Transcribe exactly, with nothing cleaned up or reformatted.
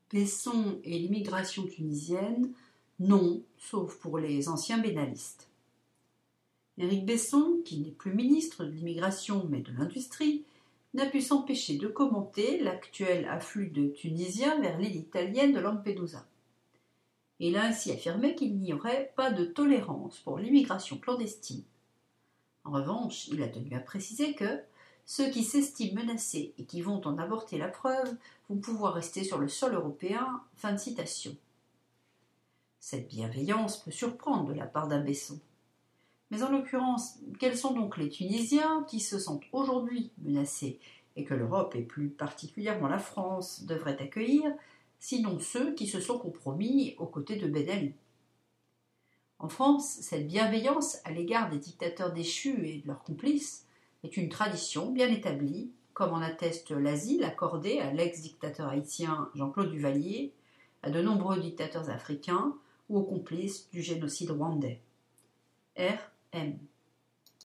Besson et l'immigration tunisienne, non, sauf pour les anciens bénalistes. Éric Besson, qui n'est plus ministre de l'immigration mais de l'industrie, n'a pu s'empêcher de commenter l'actuel afflux de Tunisiens vers l'île italienne de Lampedusa. Il a ainsi affirmé qu'il n'y aurait pas de tolérance pour l'immigration clandestine. En revanche, il a tenu à préciser que ceux qui s'estiment menacés et qui vont en avorter la preuve vont pouvoir rester sur le sol européen. Fin de citation. Cette bienveillance peut surprendre de la part d'un Besson. Mais en l'occurrence, quels sont donc les Tunisiens qui se sentent aujourd'hui menacés et que l'Europe, et plus particulièrement la France, devrait accueillir, sinon ceux qui se sont compromis aux côtés de Ben Ali? En France, cette bienveillance à l'égard des dictateurs déchus et de leurs complices est une tradition bien établie, comme en atteste l'asile accordé à l'ex-dictateur haïtien Jean-Claude Duvalier, à de nombreux dictateurs africains ou aux complices du génocide rwandais. R M